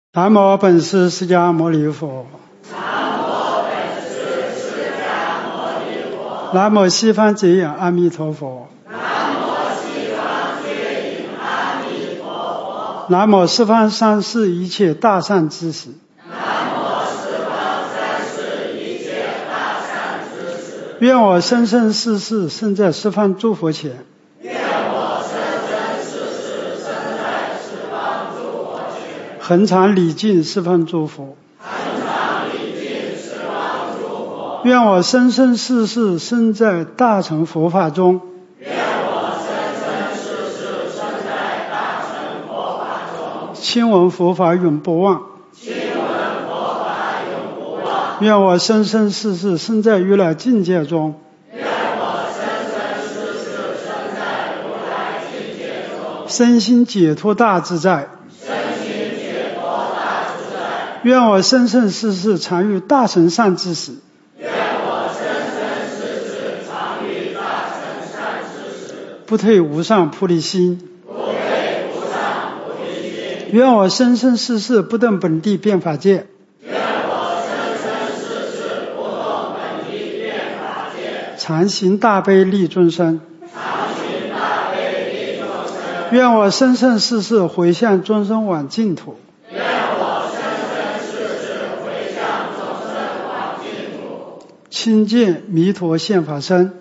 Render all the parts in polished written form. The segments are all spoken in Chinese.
南无本师释迦牟尼佛。 南无本师释迦牟尼佛。 南无西方极乐阿弥陀佛。 南无西方极乐阿弥陀佛。 南无十方三世一切大善知识。 南无十方三世一切大善知识。 愿我生生世世生在十方诸佛前。恒常礼敬十方诸佛。愿我生生世世生在大乘佛法中。亲闻佛法永不忘。愿我生生世世生在如来境界中。身心解脱大自在。愿我生生世世常遇大乘善知识。不退无上菩提心。愿我生生世世不动本地变法界。常行大悲利众生。愿我生生世世回向众生往净土。亲见弥陀现法身。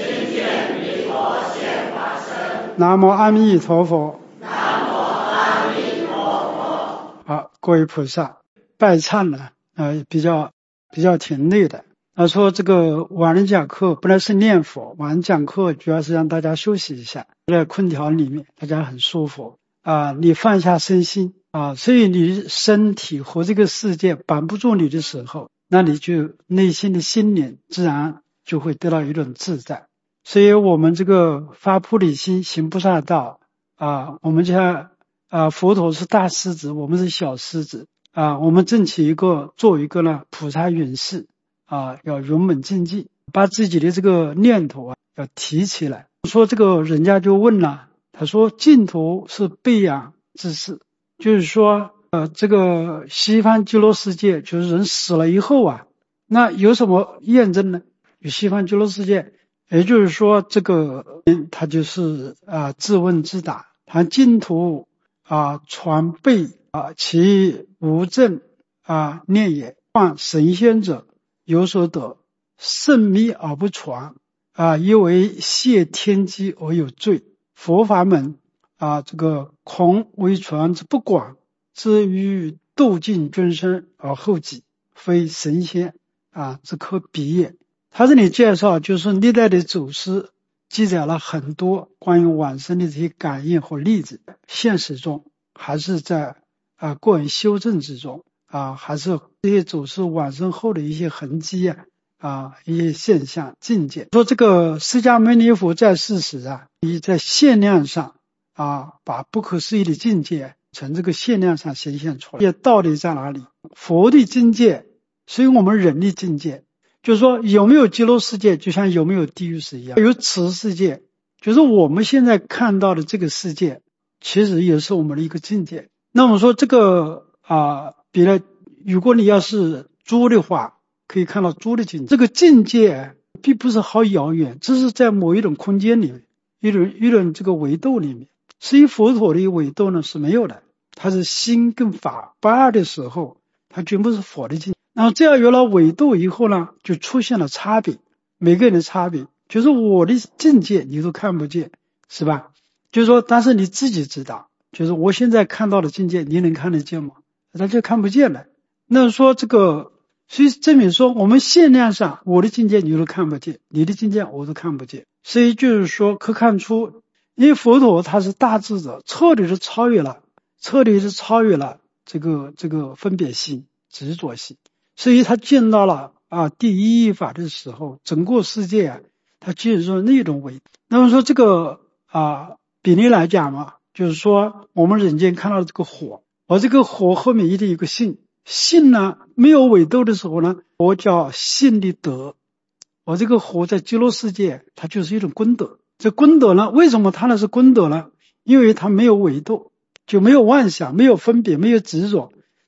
南无阿弥陀佛。 南无阿弥陀佛。 好，各位菩萨，拜忏呢，比较挺累的。说这个晚上讲课本来是念佛，晚上讲课主要是让大家休息一下，在空调里面大家很舒服你放下身心所以你身体和这个世界绑不住你的时候，那你就内心的心灵自然就会得到一种自在。所以我们这个发菩提心行菩萨道我们讲佛陀是大狮子，我们是小狮子我们正起做一个呢菩萨允示要勇猛精进，把自己的这个念头要提起来。说这个人家就问了，他说净土是悲仰之事，就是说这个西方极乐世界就是人死了以后那有什么验证呢？有西方极乐世界，也就是说这个他就是自问自答，他净土传备其无证念也，况神仙者有所得，甚密而不传因为泄天机而有罪。佛法门这个恐为传之不广，之于度尽众生而后己，非神仙之可比也。他这里介绍就是历代的祖师记载了很多关于往生的这些感应和例子，现实中还是在个人修正之中还是这些祖师往生后的一些痕迹一些现象境界。说这个释迦牟尼佛在世时你在限量上把不可思议的境界从这个限量上显现出来。这到底在哪里？佛的境界是我们人的境界，就是说有没有极乐世界就像有没有地狱是一样，有此世界，就是我们现在看到的这个世界其实也是我们的一个境界。那么说这个比如如果你要是猪的话，可以看到猪的境界，这个境界并不是好遥远，这是在某一种空间里面，一种这个维度里面。至于佛陀的维度呢是没有的，它是心跟法不二的时候，它全部是佛的境界。然后这样有了维度以后呢，就出现了差别，每个人的差别，就是我的境界你都看不见，是吧？就是说但是你自己知道，就是我现在看到的境界你能看得见吗？他就看不见了。那说这个所以证明说我们限量上我的境界你都看不见，你的境界我都看不见。所以就是说可看出，因为佛陀他是大智者，彻底是超越了这个分别心执着心，所以他见到了第一义法的时候，整个世界他进入那种维度。那么说这个比例来讲嘛，就是说我们人间看到的这个火，而这个火后面一定有个性，性呢没有维度的时候呢，我叫性的德，而这个火在极乐世界它就是一种功德。这功德呢，为什么它那是功德呢？因为它没有维度，就没有妄想，没有分别，没有执着，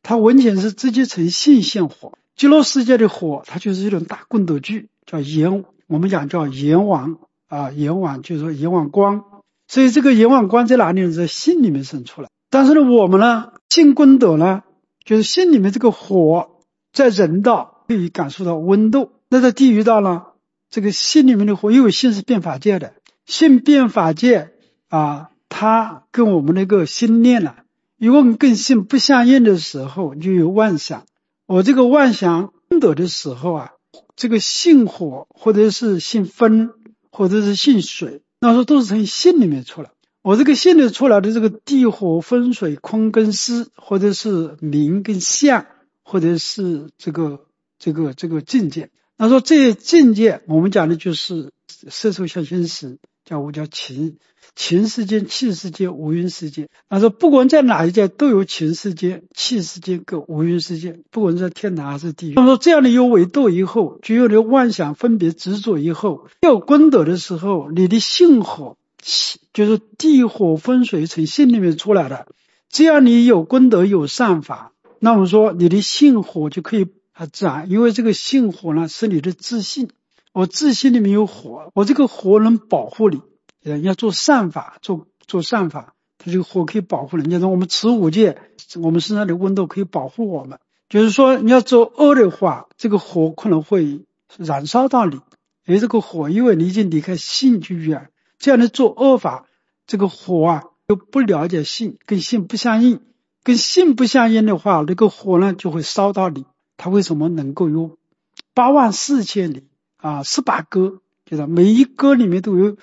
它完全是直接成性现火。极乐世界的火，它就是一种大功德具，叫阎，我们讲叫阎王啊，阎王就是说阎王光。所以这个阎王光在哪里呢？在心里面生出来。但是呢，我们呢，性功德呢，就是心里面这个火，在人道可以感受到温度，那在地狱道呢，这个心里面的火，因为性是变法界的，性变法界啊，它跟我们那个心念呢，如果跟性不相应的时候，就有妄想。我这个妄想功德的时候啊，这个性火或者是性风或者是性水，那时候都是从性里面出来。我这个性里出来的这个地火风水空跟湿，或者是名跟相，或者是这个境界。那说这些境界，我们讲的就是色受想行识，我叫情世间、气世间、无云世间。那说不管在哪一界都有情世间、气世间跟无云世间，不管在天堂还是地狱。那么说这样的有维度以后，就有了妄想分别执着以后，有功德的时候，你的性火就是地火风水从性里面出来的，这样你有功德有善法，那么说你的性火就可以自然，因为这个性火呢是你的自信，我自信里面有火，我这个火能保护你，要做善法，做善法，它这个火可以保护人。你说我们持五戒，我们身上的温度可以保护我们，就是说你要做恶的话，这个火可能会燃烧到你，而这个火因为你已经离开性去远，这样的做恶法，这个火啊又不了解性，跟性不相应，跟性不相应的话，那个火呢就会烧到你。它为什么能够有84000里啊18戈，就是每一戈里面都有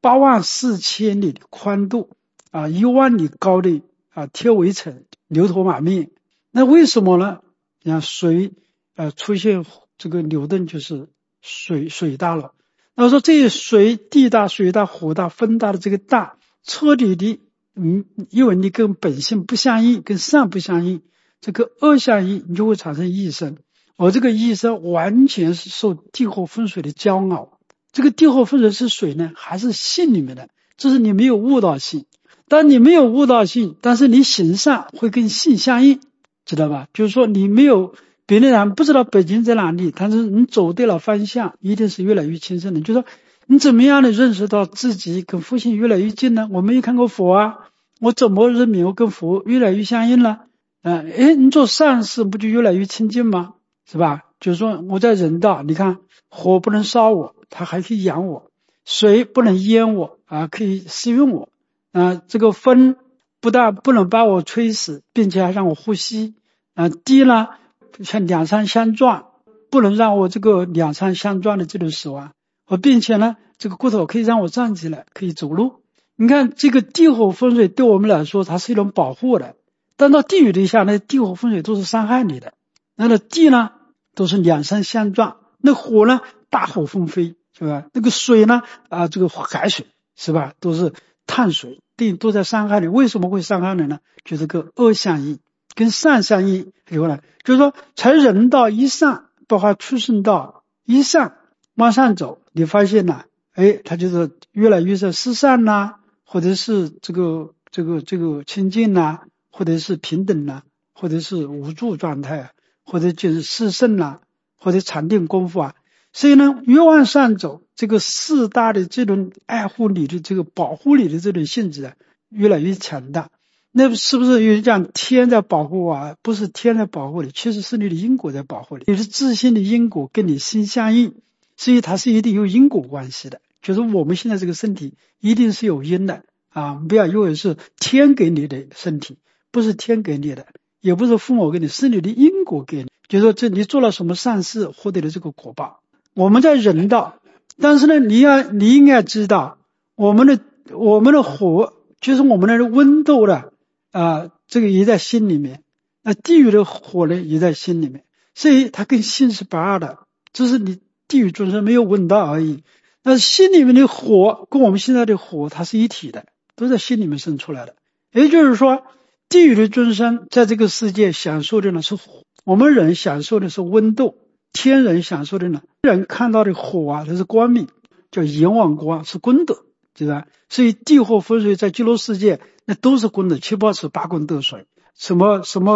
84000里的宽度啊，10000里高的啊铁围城，牛头马面。那为什么呢？你看水出现这个流动，就是水大了。那说这些水地大、水大、火大、风大的这个大，彻底的因为你跟本性不相应，跟善不相应，这个恶相应，你就会产生异生。我这个异生完全是受地火风水的骄傲。这个地火风水是水呢，还是性里面的？这是你没有悟到性。当你没有悟到性，但是你行善会跟性相应，知道吧？就是说你没有，别人不知道北京在哪里，但是你走对了方向，一定是越来越轻松的。就是说你怎么样的认识到自己跟佛性越来越近呢？我没有看过佛啊，我怎么认明我跟佛越来越相应了？你做善事不就越来越亲近吗？是吧？就是说我在人道，你看火不能烧我，它还可以养我；水不能淹我啊，可以适用我。这个风不但不能把我吹死，并且还让我呼吸。地呢，像两山相撞，不能让我这个两山相撞的这种死亡。并且呢，这个骨头可以让我站起来，可以走路。你看这个地火风水对我们来说，它是一种保护的。但到地狱底下，那地火风水都是伤害你的。那地呢，都是两山相撞。那火呢，大火纷飞，是吧？那个水呢，这个海水，是吧？都是碳水，都在伤害你。为什么会伤害你呢？就这个恶相应，跟善相应以后呢，就是说，从人道一上，包括畜生道一上往上走，你发现呢，它就是越来越是失善呐，或者是这个清净呐，或者是平等呐，或者是无助状态啊，或者就是四圣呐，或者禅定功夫啊。所以呢，越往上走，这个四大的这种爱护你的这个保护你的这种性质啊，越来越强大。那是不是有人讲天在保护我？不是天在保护你，其实是你的因果在保护你。你的自信的因果跟你心相应，所以它是一定有因果关系的。就是我们现在这个身体一定是有因的啊，不要以为是天给你的身体，不是天给你的，也不是父母给你，是你的因果给你。就是说这你做了什么善事，获得了这个果报。我们在人道，但是呢，你应该知道，我们的火就是我们的温度的这个也在心里面。地狱的火呢也在心里面，所以它跟心是不二的，只是你地狱众生没有闻到而已。那心里面的火跟我们现在的火它是一体的，都在心里面生出来的。也就是说，地狱的众生在这个世界享受的呢是火，我们人享受的是温度，天人享受的呢，人看到的火啊，它是光明，叫阎王光，是功德，对吧？所以地火风水在极乐世界那都是功德，7宝池8功德水，什么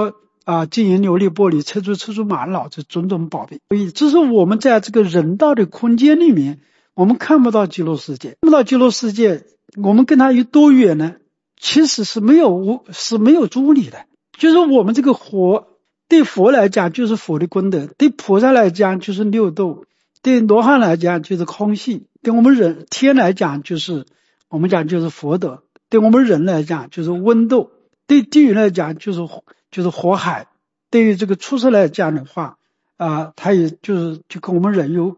金银琉璃玻璃车珠玛瑙这种种宝贝。所以这是我们在这个人道的空间里面，我们看不到极乐世界，看不到极乐世界，我们跟它有多远呢？其实是没有阻力的。就是我们这个佛，对佛来讲就是佛的功德，对菩萨来讲就是六度，对罗汉来讲就是空性，对我们天来讲就是我们讲就是佛德，对我们人来讲就是温度，对地狱来讲就是火海，对于这个畜生来讲的话它也就跟我们人有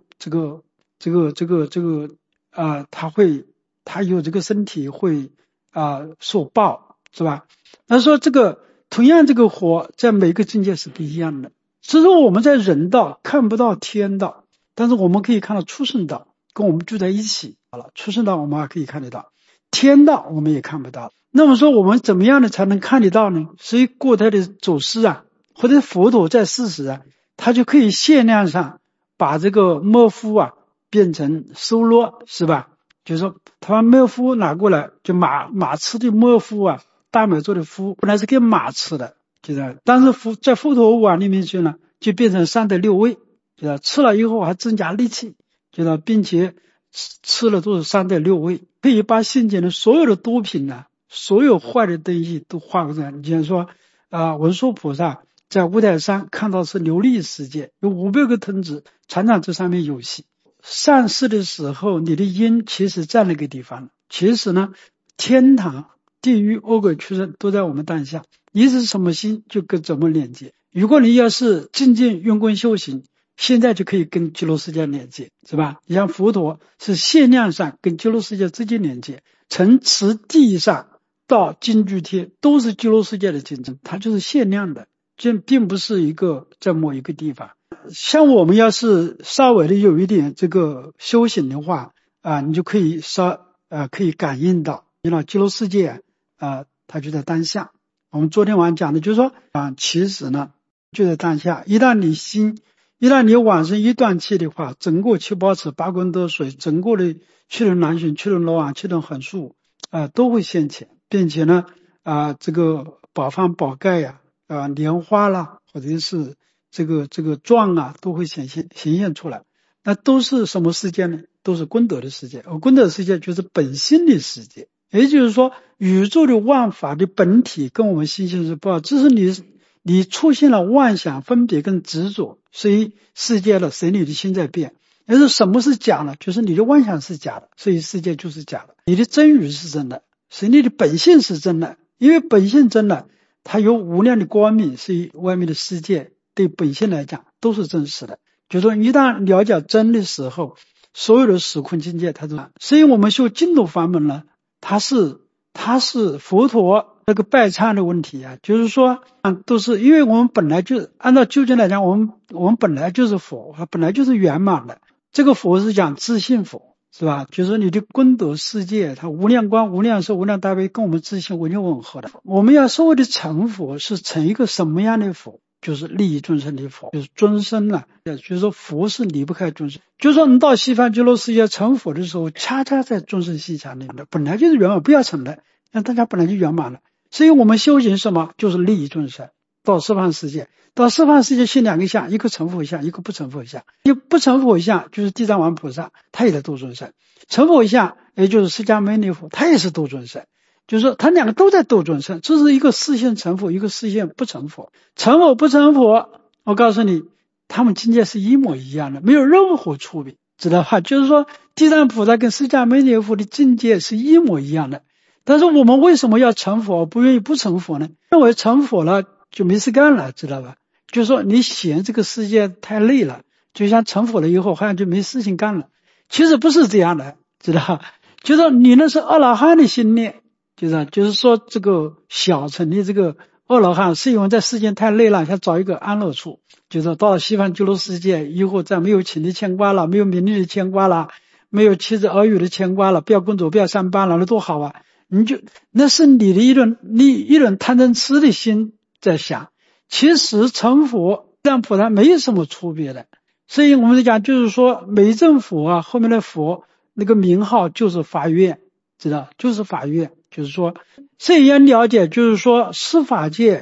他有这个身体会受报，是吧？他说同样这个火在每个境界是不一样的。所以说我们在人道看不到天道，但是我们可以看到畜生道跟我们住在一起。好了，畜生道我们还可以看得到，天道我们也看不到。那么说我们怎么样的才能看得到呢？所以古代的祖师或者佛陀在世时他就可以限量上把这个莫夫变成收罗，是吧？就是说他把莫夫拿过来，就马吃的莫夫大马做的夫本来是给马吃的，就是但是在佛陀碗里面去呢，就变成三德六味，就是吃了以后还增加力气，就是并且吃了都是三德六味，可以把现前的所有的毒品所有坏的东西都化过来。你像说文殊菩萨在五台山看到是琉璃世界，有500个藤子常常在上面游戏。上市的时候你的因其实在那个地方，其实呢天堂地狱恶鬼畜生都在我们当下，你是什么心就跟怎么连接。如果你要是精进用功修行，现在就可以跟极乐世界连接，是吧？你像佛陀是限量上跟极乐世界直接连接，从此地上到金居天都是极乐世界的竞争，它就是限量的，这并不是一个在某一个地方。像我们要是稍微的有一点这个修行的话你就可以可以感应到极乐世界它就在当下。我们昨天晚上讲的就是说其实呢就在当下。一旦你往生一断气的话，整个七宝池八功德水，整个的七轮南巡七轮罗网七轮横竖都会现前，并且呢这个宝方宝盖莲花啦，或者是这个状都会显现出来。那都是什么世界呢？都是功德的世界。而功德的世界就是本性的世界，也就是说宇宙的万法的本体跟我们心性是不一样，只是你出现了妄想分别跟执着，所以世界了，所以你的心在变。但是什么是假呢？就是你的妄想是假的，所以世界就是假的。你的真语是真的，所以你的本性是真的。因为本性真的，它有无量的光明，所以外面的世界对本性来讲都是真实的。就是说一旦了解真的时候，所有的时空境界它都。所以我们修净土法门呢，它是佛陀那个拜忏的问题就是说都是因为我们本来就按照究竟来讲，我们本来就是佛，本来就是圆满的。这个佛是讲自性佛，是吧？就是说你的功德世界，它无量光无量寿无量大悲跟我们自性完全吻合的。我们要所谓的成佛是成一个什么样的佛？就是利益众生的佛，就是众生就是说佛是离不开众生。就是说你到西方极乐世界成佛的时候，恰恰在众生细场里面的，本来就是圆满，不要成的，那大家本来就圆满了。所以我们修行什么？就是利益众生。到十方世界现2个相，一个成佛相，一个不成佛相。一不成佛相就是地藏王菩萨，他也在度众生；成佛相也就是释迦牟尼佛，他也是度众生。就是说他2个都在度众生，这是一个示现成佛，一个示现不成佛。成佛不成佛，我告诉你他们境界是一模一样的，没有任何区别，知道吧？就是说地藏菩萨跟释迦牟尼佛的境界是一模一样的。但是我们为什么要成佛不愿意不成佛呢？认为成佛了就没事干了，知道吧？就是说你嫌这个世界太累了，就像成佛了以后好像就没事情干了。其实不是这样的，知道吧？就是说你那是阿罗汉的心念，就是说这个小乘的这个阿罗汉是因为在世间太累了，想找一个安乐处，就是到了西方极乐世界以后，再没有情的牵挂了，没有名利的牵挂了，没有妻子儿女的牵挂了，不要工作不要上班了，那多好啊！那是你的一轮贪嗔痴的心在想。其实成佛让菩萨没有什么区别的。所以我们讲就是说每正佛后面的佛那个名号就是法院，知道就是法院。就是说这也了解，就是说司法界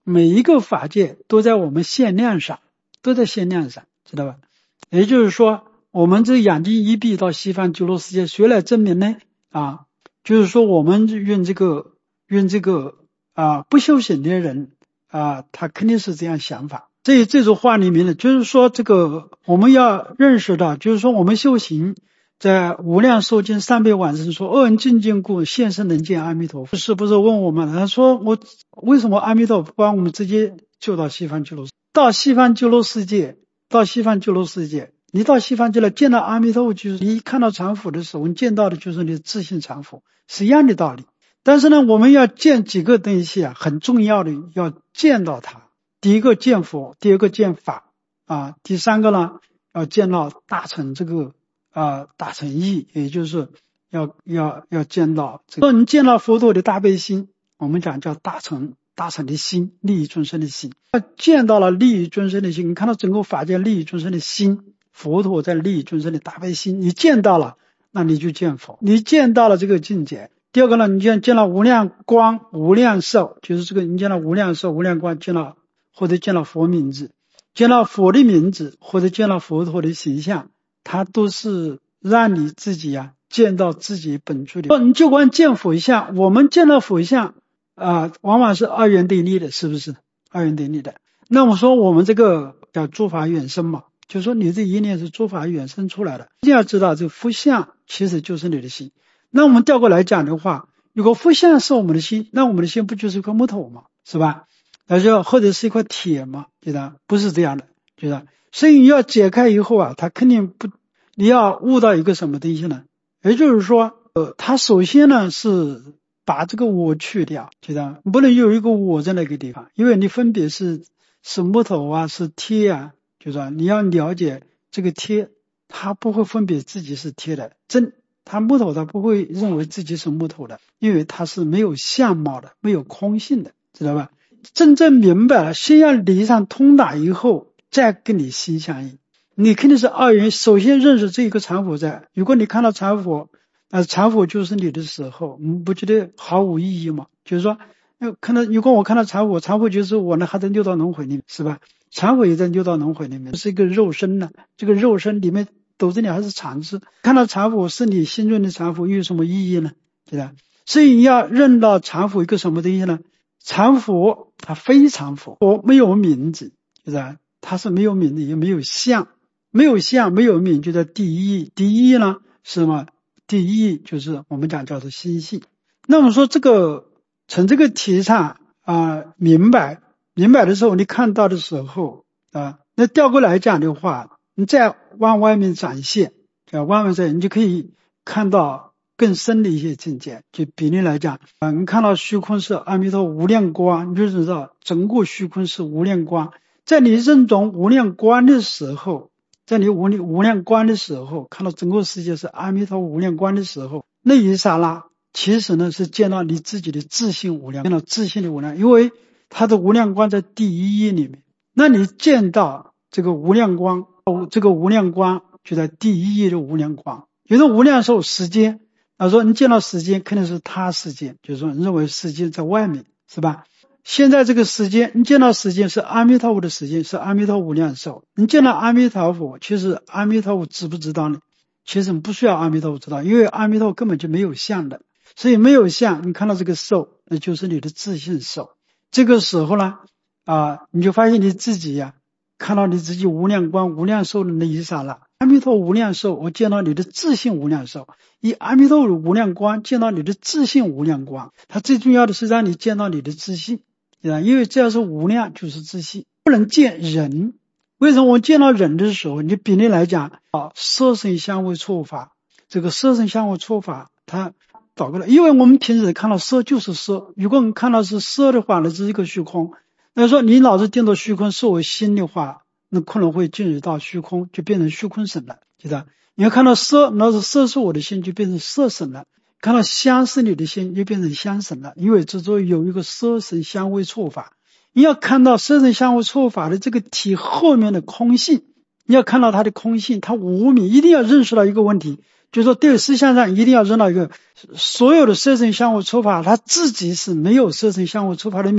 每一个法界都在我们限量上，都在限量上，知道吧？也就是说，我们这眼睛一闭到西方极乐世界，谁来证明呢？就是说我们用这个不修行的人他肯定是这样想法。这种话里面呢，就是说这个我们要认识到，就是说我们修行在无量寿经300往生说，恶人精进故，现身能见阿弥陀佛。是不是问我们？他说我为什么阿弥陀佛不把我们直接救到西方极乐世界？到西方极乐世界，你到西方极乐见到阿弥陀佛，就是你看到常佛的时候，你见到的就是你的自性常佛，是一样的道理。但是呢，我们要见几个东西很重要的要见到它。第一个见佛，第二个见法第三个呢要见到大乘这个大乘义，也就是要见到这个。你见到佛陀的大悲心，我们讲叫大乘的心，利益众生的心。见到了利益众生的心，你看到整个法界利益众生的心，佛陀在利益众生的大悲心，你见到了，那你就见佛，你见到了这个境界。第二个呢，你见到无量光无量寿，就是这个你见到无量寿无量光，或者见到佛名字，见到佛的名字，或者见到佛陀的形象，它都是让你自己见到自己本具的。你就光见佛像，我们见到佛像往往是二元对立的，是不是？二元对立的。那我说我们这个叫诸法远生嘛，就是说你这一念是诸法远生出来的。一定要知道这个佛像其实就是你的心。那我们调过来讲的话，如果佛像是我们的心，那我们的心不就是一块木头嘛，是吧？或者是一块铁嘛，觉得不是这样的，觉得。所以你要解开以后它肯定不，你要悟到一个什么东西呢？也就是说它首先呢是把这个我去掉，觉得不能有一个我在那个地方，因为你分别是木头是铁就是说你要了解这个铁，它不会分别自己是铁的，它木头它不会认为自己是木头的，因为它是没有相貌的，没有空性的，知道吧？真正明白了，先要理上通达以后，再跟你心相应。你肯定是二元，首先认识这一个常佛在。如果你看到常佛，常佛就是你的时候，你不觉得毫无意义吗？就是说，如果我看到常佛就是我呢，还在六道轮回里面，是吧？常佛也在六道轮回里面，是一个肉身呢，这个肉身里面斗着你还是常智。看到常佛是你心中的常佛，又有什么意义呢？对吧？所以你要认到常佛一个什么东西呢？常佛它非常佛，没有名字，就是它是没有名字，也没有相，没有名，就在第一。第一呢是什么？第一就是我们讲叫做心性。那么说这个从这个题上明白的时候，你看到的时候那调过来讲的话，你再往外面展现，你就可以看到更深的一些境界。就比例来讲你看到虚空是阿弥陀无量光，你就知道整个虚空是无量光。在你认同无量光的时候，看到整个世界是阿弥陀无量光的时候，那一刹那其实呢是见到你自己的自性无量，见到自性的无量，因为它的无量光在第一页里面。那你见到这个无量光，就在第一页的无量光。有的无量寿时间说你见到时间肯定是他时间，就是说你认为时间在外面，是吧？现在这个时间，你见到时间是阿弥陀佛的时间，是阿弥陀无量寿。你见到阿弥陀佛，其实阿弥陀佛知不知道呢？其实不需要阿弥陀佛知道，因为阿弥陀佛根本就没有相的，所以没有相，你看到这个寿，那就是你的自性寿。这个时候呢你就发现你自己看到你自己无量光无量寿的那一刹那，阿弥陀无量寿，我见到你的自性无量寿，以阿弥陀无量光见到你的自性无量光。它最重要的是让你见到你的自性，因为只要是无量就是自性，不能见人。为什么我见到人的时候，你比例来讲色声香味触法，这个色声香味触法它倒过来，因为我们平时看到色就是色，如果我们看到是色的话，那是一个虚空。那说你老是盯着虚空是我心的话，那可能会进入到虚空，就变成虚空神了，记得。你要看到色，那是色是我的心，就变成色神了。看到香是你的心，就变成香神了，因为这就有一个色神香味触法。你要看到色神香味触法的这个体后面的空性，你要看到它的空性，它无名，一定要认识到一个问题，就是说对思想上一定要认到一个，所有的色神香味触法它自己是没有色神香味触法的名，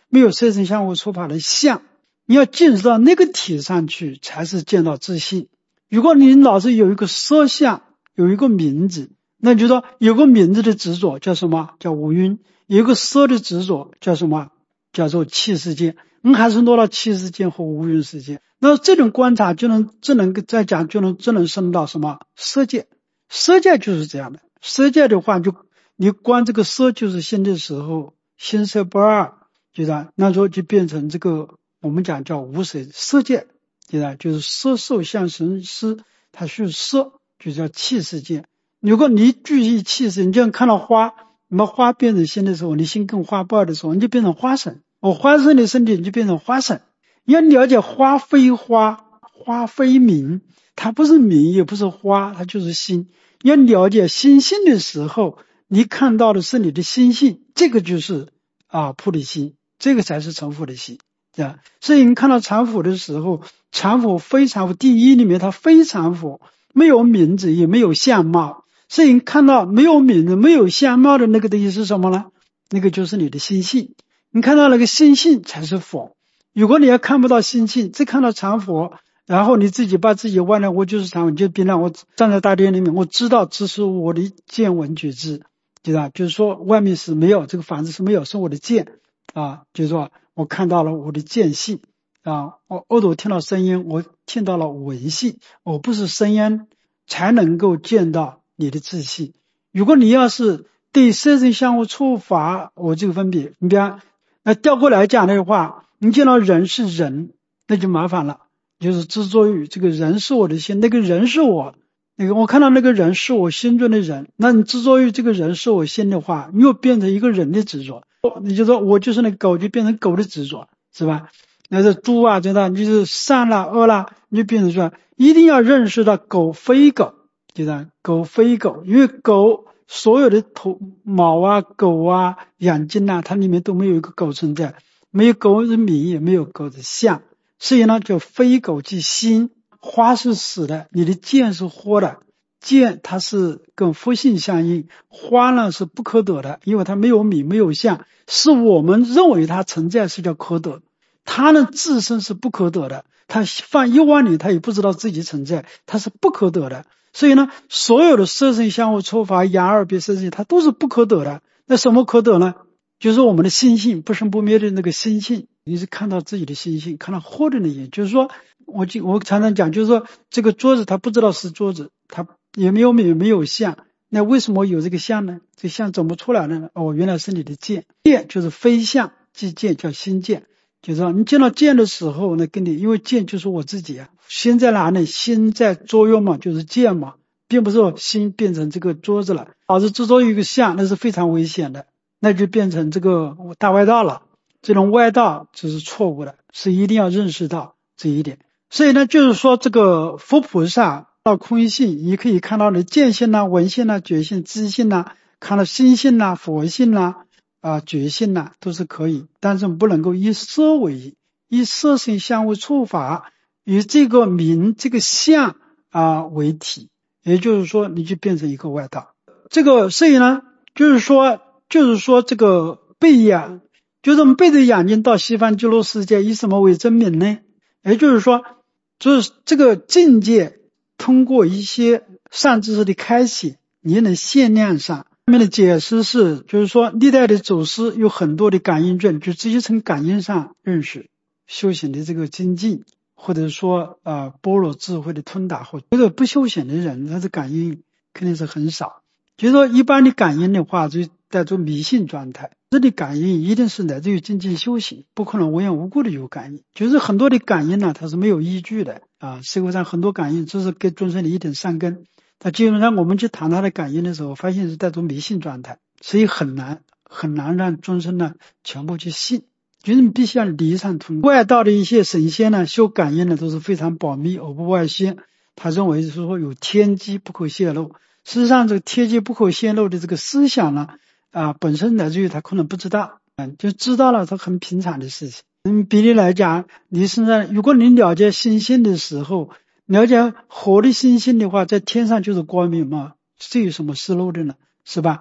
没有色身相互触法的相，你要进入到那个体上去，才是见到自性。如果你老是有一个色相，有一个名字，那就说有个名字的执着叫什么？叫无蕴。有一个色的执着叫什么？叫做气世界。还是落到气世界和无蕴世界。那这种观察就能再讲，就能升到什么？色界。色界就是这样的。色界的话，就你观这个色就是心的时候，心色不二，那时候就变成这个我们讲叫无色色界，就是色受相行识，它是色，就叫气世界。如果你具体气世，你就像看到花，你把花变成心的时候，你心跟花不二的时候，你就变成花神。花神的身体你就变成花神。你要了解花非花，花非名，它不是名也不是花，它就是心。要了解心性的时候，你看到的是你的心性，这个就是菩提心，这个才是成佛的心。所以你看到禅佛的时候，禅佛非禅佛，第一里面它非禅佛，没有名字也没有相貌。所以你看到没有名字没有相貌的那个东西是什么呢？那个就是你的心性。你看到那个心性才是佛。如果你要看不到心性，只看到禅佛，然后你自己把自己忘了，我就是禅佛，就别让我站在大殿里面，我知道这是我的见闻觉知，就是说外面是没有，这个房子是没有，是我的见就是说我看到了我的见性我耳朵听到声音，我听到了闻性，我不是声音才能够见到你的自性。如果你要是对色身相互触法我这个分别，你比方那调过来讲的话，你见到人是人，那就麻烦了，就是执着于这个人是我的心，那个人是我，我看到那个人是我心中的人，那你执着于这个人是我心的话，你又变成一个人的执着，你就说我就是那个狗，就变成狗的执着，是吧？那是猪真的，你就是善啦恶啦，你就变成说一定要认识到狗非狗，狗非狗，因为狗所有的头毛狗眼睛它里面都没有一个狗存在，没有狗的名也没有狗的相，所以呢叫非狗即心。花是死的，你的见是活的，见它是跟佛性相应，花呢是不可得的，因为它没有名没有相，是我们认为它存在是叫可得，它呢自身是不可得的，它放1万里它也不知道自己存在，它是不可得的。所以呢所有的色身相互触法眼耳鼻舌身它都是不可得的。那什么可得呢？就是我们的心性，不生不灭的那个心性，你是看到自己的心性，看到活的那些，就是说我常常讲，就是说这个桌子它不知道是桌子，它也没有名也没有相，那为什么有这个相呢？这相怎么出来的呢？原来是你的见，见就是非相即见，叫心见。就是说你见到见的时候呢，跟你因为见就是我自己心在哪里？心在作用嘛，就是见嘛，并不是说心变成这个桌子了，老是执着于一个相，那是非常危险的，那就变成这个大外道了。这种外道就是错误的，是一定要认识到这一点。所以呢就是说这个佛菩萨到空性，你可以看到的见性闻性觉性知性看到心性佛性觉性都是可以，但是不能够以色为义，以色身相互触法以这个名这个相为体，也就是说你就变成一个外道。这个所以呢就是说这个背眼，就是我们背着眼睛到西方极乐世界，以什么为真名呢？也就是说就是这个境界通过一些善知识的开启，你能限量上。下面的解释是，就是说历代的祖师有很多的感应论，就直接从感应上认识修行的这个精进，或者说般若智慧的通达，或这个不修行的人，他的感应肯定是很少。就是说一般的感应的话，就带着迷信状态，这里感应一定是来自于精进修行，不可能无缘无故的有感应。就是很多的感应它是没有依据的社会上很多感应只是给众生的一点善根，它基本上我们去谈它的感应的时候，发现是带着迷信状态，所以很难让众生全部去信。就是你必须要离上通。外道的一些神仙修感应都是非常保密，而不外泄，他认为是说有天机不可泄露。事实上这个天机不可泄露的这个思想本身来自于他可能不知道就知道了，它很平常的事情。比例来讲，你身上如果你了解心性的时候，了解活的心性的话，在天上就是光明嘛，这有什么失漏的呢？是吧？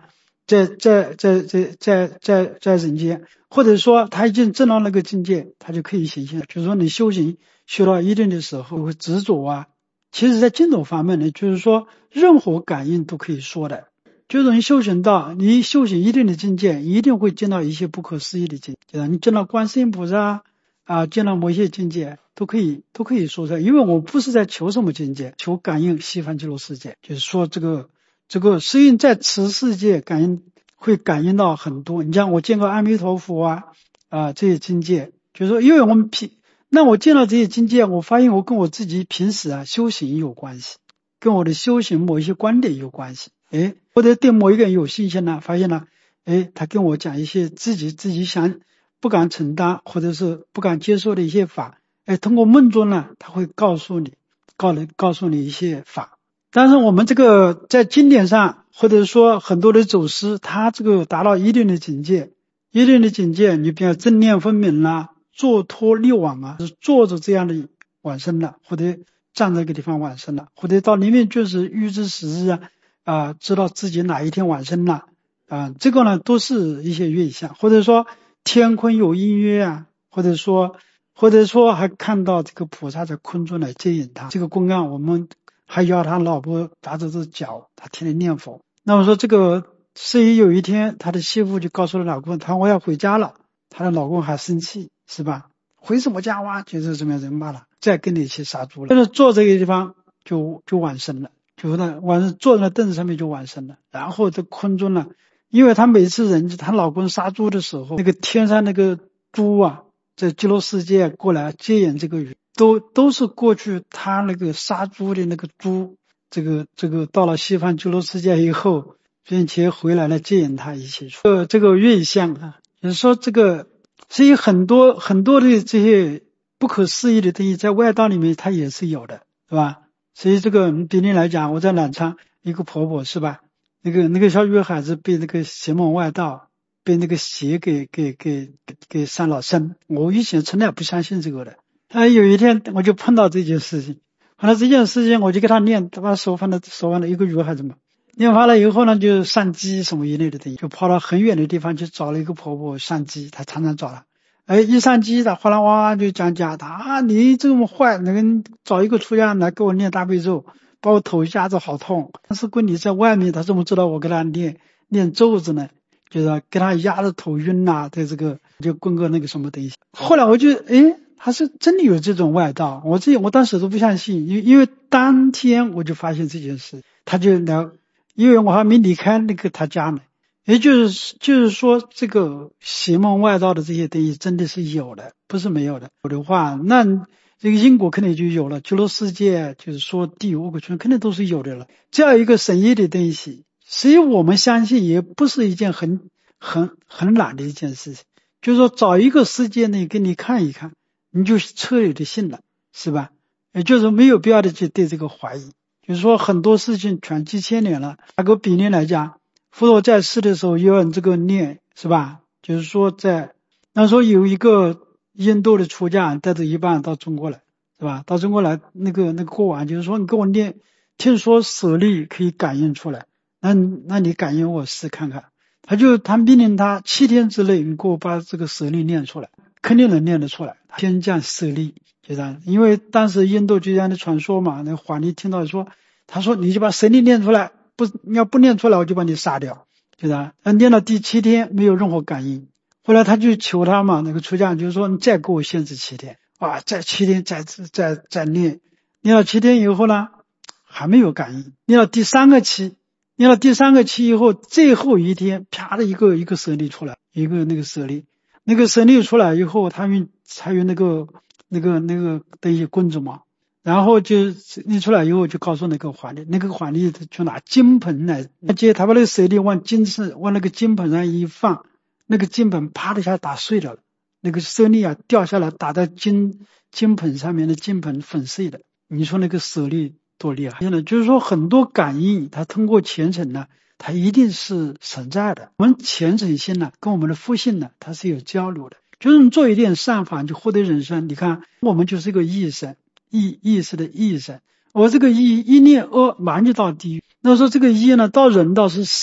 在人间，或者说他已经证到那个境界，他就可以显现。就是说你修行修到一定的时候会执着啊，其实在净土方面呢，就是说任何感应都可以说的。就是你修行到你修行一定的境界，一定会见到一些不可思议的境界。你见到观世音菩萨见到某些境界都可以说出来。因为我不是在求什么境界，求感应西方极乐世界。就是说这个实际在此世界会感应到很多。你像我见过阿弥陀佛这些境界，就是说因为那我见到这些境界，我发现我跟我自己平时修行有关系，跟我的修行某一些观点有关系。或者对某一个人有信心了，发现了他跟我讲一些自己想不敢承担或者是不敢接受的一些法，通过梦中呢他会告诉你一些法。但是我们这个在经典上或者说很多的祖师，他这个达到一定的境界，你比如正念分明啦，坐脱六往是坐着这样的往生了，或者站在一个地方往生了，或者到里面就是预知时日知道自己哪一天往生了这个呢都是一些月相，或者说天空有音乐或者说还看到这个菩萨在空中来接引他。这个公案我们还要他老婆打着这脚，他天天念佛。那么说这个所以有一天他的媳妇就告诉了老公，他说我要回家了，他的老公还生气是吧，回什么家就是怎么样人骂了，再跟你一起杀猪了。但是坐这个地方就往生了，就是晚上坐在那凳子上面就往生了。然后在空中呢，因为他每次她老公杀猪的时候，那个天上那个猪在极乐世界过来接引这个鱼，都是过去他那个杀猪的那个猪，这个到了西方极乐世界以后，并且回来了接引他一起出这个月相就是说这个所以很多的这些不可思议的东西在外道里面它也是有的，是吧？所以这个比例来讲，我在南昌一个婆婆是吧，那个小女孩子被那个邪门外道被那个邪给上了身。我以前从来不相信这个的，有一天我就碰到这件事情，我就给她念，把手放在一个女孩子嘛，念完了以后呢，就上机什么一类的东西，就跑到很远的地方去找了一个婆婆上机，她常常找她。一上机的哗啦哇就讲你这么坏，能找一个出家来给我念大悲咒，把我头一下子好痛。但是闺女在外面，她怎么知道我给她念咒子呢？就是给她压得头晕在这个就供个那个什么东西。后来我就他是真的有这种外道，我当时都不相信，因为当天我就发现这件事，他就来，因为我还没离开那个他家呢。也就是说这个邪门外道的这些东西真的是有的，不是没有的。有的话，那这个因果肯定就有了，极乐世界就是说地狱恶鬼村肯定都是有的了。这样一个神异的东西，所以我们相信也不是一件很难的一件事情。就是说找一个世界内给你看一看，你就彻底的信了，是吧？也就是没有必要的去对这个怀疑。就是说很多事情传几千年了，打个比例来讲，佛陀在世的时候也有这个念，是吧？就是说在那时候有一个印度的出家带着一帮人到中国来，是吧？到中国来那个国王就是说你给我念，听说舍利可以感应出来，那你感应我试看看。他命令他7天之内你给我把这个舍利念出来，肯定能念得出来。天降舍利，就这样。因为当时印度就这样的传说嘛，那皇帝听到说，他说你就把舍利念出来，你要不念出来我就把你杀掉，就这样。念到第7天没有任何感应，后来他就求他嘛，那个出家就是说你再给我限制7天再7天再念到7天以后呢还没有感应，念到第三个期以后，最后一天啪的一个舍利出来，一个那个舍利出来以后，他们才有那个的一些棍子嘛，然后就一出来以后就告诉那个皇帝就拿金盆来接，他把那个舍利往那个金盆上一放，那个金盆啪的一下打碎了，那个舍利掉下来打在金盆上面的金盆粉碎的。你说那个舍利多厉害！就是说很多感应它通过虔诚呢，它一定是存在的。我们虔诚心呢跟我们的福性呢它是有交流的，就是你做一点善法就获得人生。你看我们就是一个义生，意识的义生，我这个一念恶马上就到地狱。那说这个义呢到人道是善，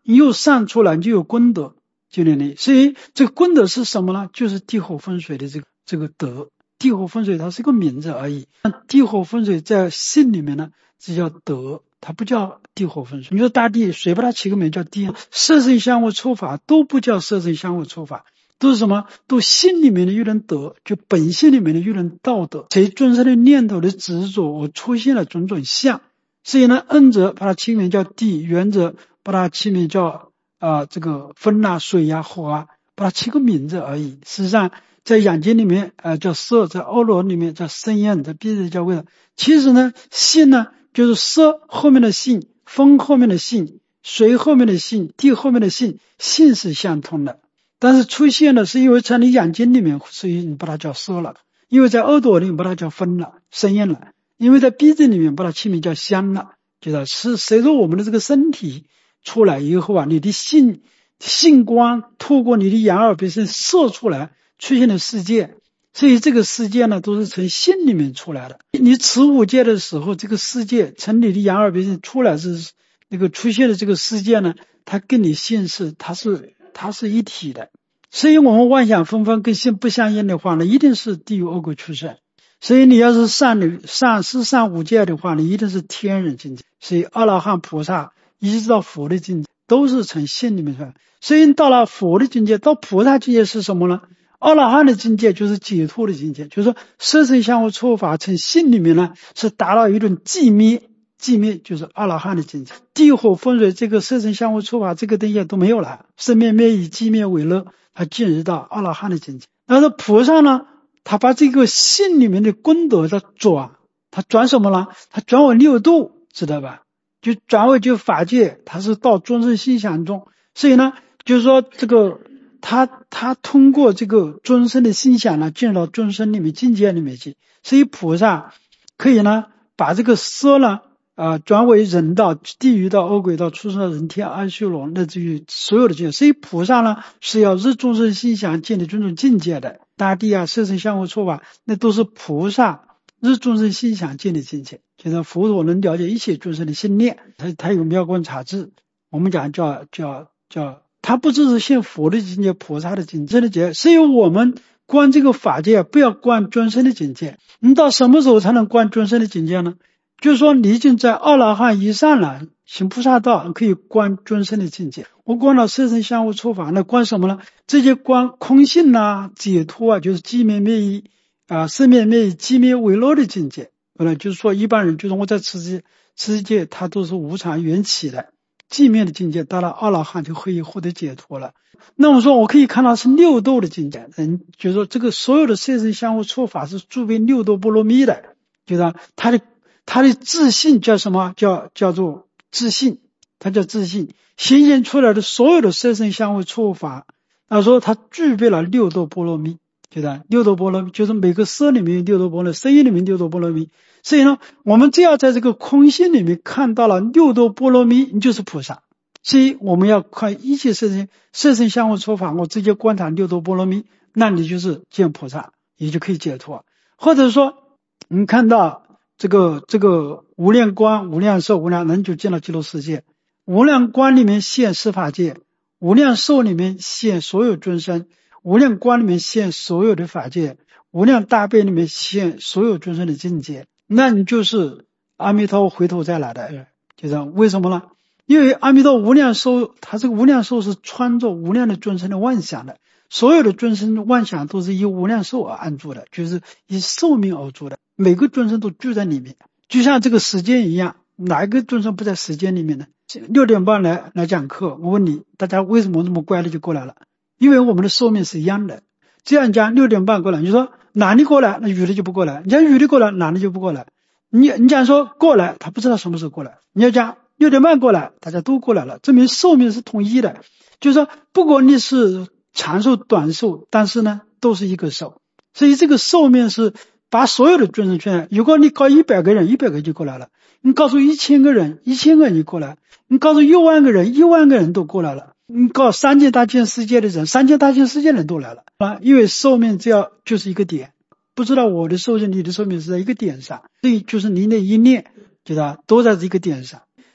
你有善出来，你就有功德建立你。所以这个功德是什么呢？就是地火风水的这个德。地火风水它是一个名字而已，地火风水在性里面呢，这叫德，它不叫地火风水。你说大地，谁把它起个名叫地？色身相互触法都不叫色身相互触法，都是什么？都心里面的一种德，就本性里面的一种道德。谁尊生的念头的执着，我出现了种种相，所以呢，恩则把它起名叫地，缘则把它起名叫这个风啊、水啊、火啊，把它起个名字而已。实际上在阳经里面叫色，在欧罗里面叫声音，在笔里叫味道。其实呢，性呢就是色后面的性，风后面的性，水后面的性，地后面的性，性是相通的。但是出现的是因为在你阳经里面，所以你把它叫色了；因为在耳朵里面把它叫风了、声音了；因为在鼻子里面把它起名叫香了。就是随着我们的这个身体出来以后啊，你的性光透过你的眼耳鼻身射出来，出现的世界。所以这个世界呢，都是从心里面出来的。你持五戒的时候，这个世界从你的眼耳鼻身出来，是那个出现的这个世界呢，它跟你性它是一体的。所以我们妄想纷纷跟性不相应的话呢，一定是地狱恶鬼出生。所以你要是善五戒的话，你一定是天人境界。所以阿罗汉菩萨一直到佛的境界都是从心里面出来。所以到了佛的境界，到菩萨境界是什么呢？阿罗汉的境界就是解脱的境界，就是说色身相互触法从心里面呢是达到一种寂灭就是阿罗汉的境界。地火风水这个色身相互触法这个东西都没有了，生灭灭以寂灭为乐，他进入到阿罗汉的境界。但是菩萨呢，他把这个心里面的功德他转什么呢？他转为六度，知道吧？就转为就法界，他是到众生心想中。所以呢，就是说这个他通过这个众生的心想呢，进入到众生里面境界里面去。所以菩萨可以呢把这个色呢转为人道、地狱道、恶鬼道、畜生道、人天、阿修罗，乃至于所有的境界。所以菩萨呢是要入众生心想，建立种种境界的。大地啊、色身相互触法，那都是菩萨入众生心想建立境界。就是佛陀能了解一切众生的心念，他有妙观察智。我们讲叫他不只是现佛的境界、菩萨的境界的境界。所以我们观这个法界，不要观众生的境界。你到什么时候才能观众生的境界呢？就是说你已经在阿罗汉以上了，行菩萨道可以观众生的境界。我观到色身相互触法，那观什么呢？这些观空性啊、解脱啊，就是寂灭灭以生灭灭以寂灭为乐的境界。就是说一般人就是我在此世界它都是无常缘起的寂灭的境界，到了阿罗汉就可以获得解脱了。那我说我可以看到是六度的境界，就是说这个所有的色身相互触法是具备六度波罗蜜的，就是他的自信叫什么？叫做自信，它叫自信。显现出来的所有的色身相互触法，他说他具备了六度波罗蜜，六度波罗蜜就是每个色里面有六度波罗蜜，声音里面六度波罗蜜。所以呢，我们只要在这个空性里面看到了六度波罗蜜，你就是菩萨。所以我们要看一切色身相互触法，我直接观察六度波罗蜜，那你就是见菩萨，也就可以解脱。或者说你看到这个无量光、无量寿、无量能，就进了极乐世界。无量光里面现十法界，无量寿里面现所有众生，无量光里面现所有的法界，无量大悲里面现所有众生的境界。那你就是阿弥陀回头再来的，就是为什么呢？因为阿弥陀无量寿，他这个无量寿是穿着无量的众生的妄想的，所有的众生的妄想都是以无量寿而安住的，就是以寿命而住的，每个众生都住在里面。就像这个时间一样，哪一个众生不在时间里面呢？6点半来讲课，我问你，大家为什么这么乖的就过来了？因为我们的寿命是一样的。这样讲6点半过来，你说男的过来，那女的就不过来；你讲女的过来，男的就不过来。你讲说过来，他不知道什么时候过来。你要讲6点半过来，大家都过来了，证明寿命是统一的。就是说，不管你是长寿短寿，但是呢，都是一个寿。所以这个寿命是把所有的众生圈，如果你告100个人，100个就过来了；你告诉1000个人，1000个人就过来；你告诉1万个人，1万个人都过来了；你告3千大千世界的人，3千大千世界的人都来了啊！因为寿命就是一个点，不知道我的寿命、你的寿命是在一个点上，所以就是您的一念，觉得都在这个点上。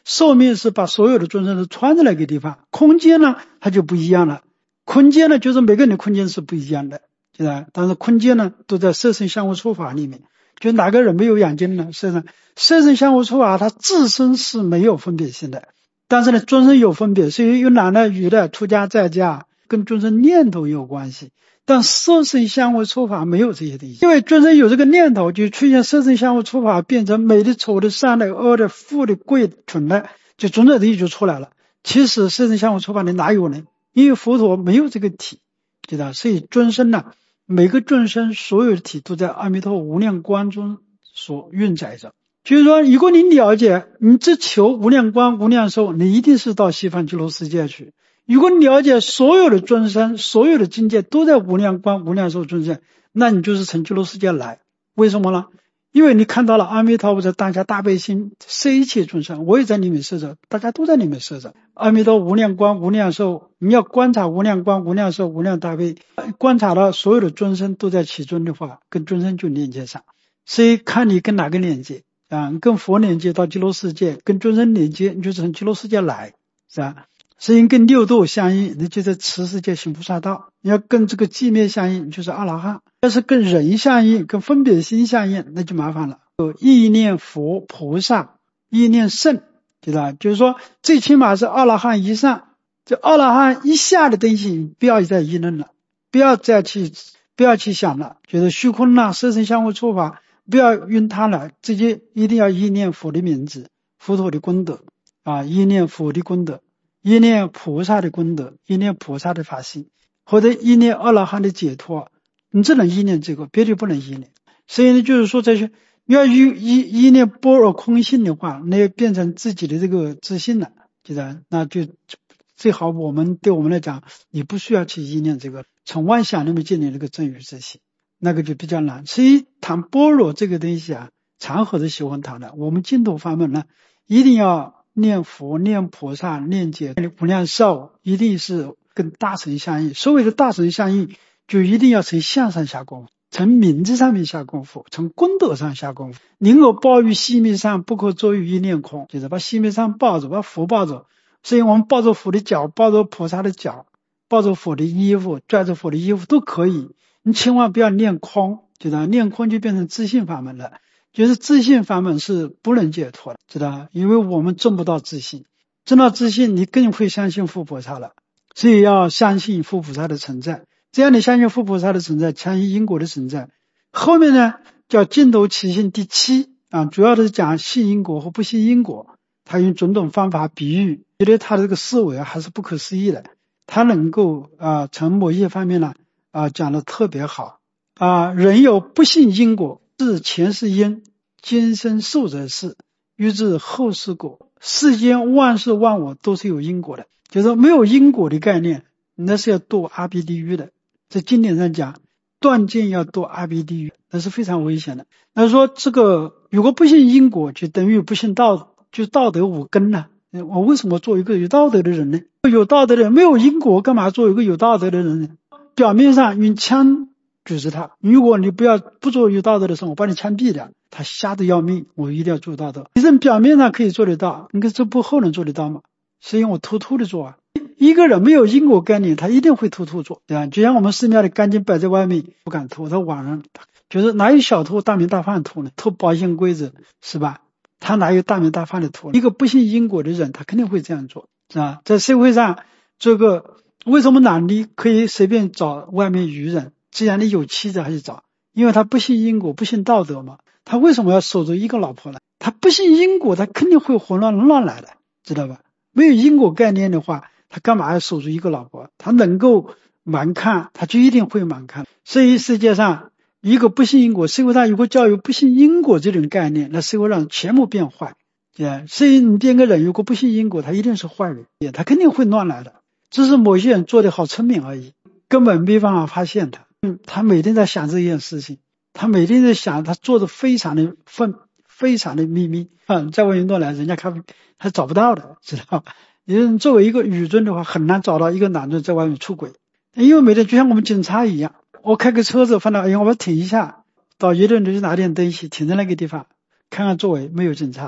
寿命是把所有的众生都串在那个地方，空间呢它就不一样了。空间呢就是每个人的空间是不一样的，对吧？但是空间呢都在色身相互触法里面。就哪个人没有眼睛呢？色身相互触法，它自身是没有分别性的，但是呢众生有分别，所以有男的女的出家在家，跟众生念头有关系。但色身相互触法没有这些东西，因为众生有这个念头，就出现色身相互触法，变成美的、丑的、善的、恶的、富的、贵的、蠢的，就种种东西就出来了。其实色身相互触法里哪有呢？因为佛陀没有这个体，对吧？所以众生呢，每个众生所有的体都在阿弥陀无量光中所运载着。就是说，如果你了解，你只求无量光、无量寿，你一定是到西方极乐世界去。如果你了解所有的众生、所有的境界都在无量光、无量寿中间，那你就是从极乐世界来。为什么呢？因为你看到了阿弥陀佛在当下大悲心摄一切众生，我也在里面摄着，大家都在里面摄着。阿弥陀无量光、无量寿，你要观察无量光、无量寿、无量大悲，观察到所有的众生都在其中的话，跟众生就连接上。所以看你跟哪个连接啊？跟佛连接到极乐世界，跟众生连接，你就从极乐世界来，是吧？所以跟六道相应，你就在此世界行菩萨道；你要跟这个寂灭相应，就是阿罗汉；要是跟人相应、跟分别心相应，那就麻烦了。有意念佛、菩萨、意念圣，对吧？就是说，最起码是阿罗汉以上，这阿罗汉以下的东西，不要再议论了，不要去想了，觉得虚空啦、色身相互触法，不要用它了，直接一定要意念佛的名字、佛陀的功德啊，意念佛的功德。意念菩萨的功德，意念菩萨的法性，或者意念阿罗汉的解脱，你只能意念这个，别的不能意念。所以呢，就是说这些要意念般若空性的话，那要变成自己的这个自信了，对吧？那就最好对我们来讲，你不需要去意念这个，从妄想里面建立这个正语自信，那个就比较难。所以谈般若这个东西啊，常和是喜欢谈的。我们净土法门呢，一定要念佛、念菩萨、念解无量寿，一定是跟大乘相应。所谓的大乘相应，就一定要从相上下功夫，从名字上面下功夫，从功德上下功夫。宁可抱于细密上，不可坐于一念空，就是把细密上抱着，把佛抱着。所以我们抱着佛的脚，抱着菩萨的脚，抱着佛的衣服，拽着佛的衣服都可以。你千万不要念空，对吧？念空就变成自信法门了。就是自信法门是不能解脱的，知道？因为我们证不到自信，证到自信，你更会相信佛菩萨了。所以要相信佛菩萨的存在，这样你相信佛菩萨的存在，相信因果的存在。后面呢叫净土起信第7啊，主要的是讲信因果和不信因果。他用种种方法比喻，觉得他的这个思维还是不可思议的。他能够从某些方面呢讲得特别好人有不信因果。是前世因，今生受者是，欲知后世果。世间万事万物都是有因果的，就是没有因果的概念，那是要堕阿鼻地狱的。在经典上讲，断见要堕阿鼻地狱，那是非常危险的。那说这个如果不信因果，就等于不信道，就道德无根了。我为什么做一个有道德的人呢？有道德的人没有因果，干嘛做一个有道德的人呢？表面上用枪举着他，如果你不做有道德的事，我把你枪毙掉，他吓得要命，我一定要做道德。其实表面上可以做得到，你看这步后能做得到吗？是因为我偷偷的做啊。一个人没有因果概念，他一定会偷偷做，对吧？就像我们寺庙的钢筋摆在外面，不敢偷，他晚上就是哪有小偷大名大放偷呢？偷保险柜子是吧？他哪有大名大放的偷？一个不信因果的人，他肯定会这样做，是吧？在社会上，这个为什么男的可以随便找外面渔人？既然你有妻子还是找，因为他不信因果，不信道德嘛。他为什么要守着一个老婆呢？他不信因果，他肯定会混乱来的，知道吧？没有因果概念的话，他干嘛要守住一个老婆？他能够蛮看，他就一定会蛮看。所以世界上一个不信因果，社会上如果教育不信因果这种概念，那社会上全部变坏。所以你变个人如果不信因果，他一定是坏人，他肯定会乱来的。只是某些人做得好聪明而已，根本没办法发现他。他每天在想这件事情，他每天在想，他做的非常的秘密在外面来，人家他找不到的，知道？因为作为一个女尊的话，很难找到一个男尊在外面出轨，因为每天就像我们警察一样，我开个车子放到我停一下，到一个人去拿点东西，停在那个地方，看看周围没有警察，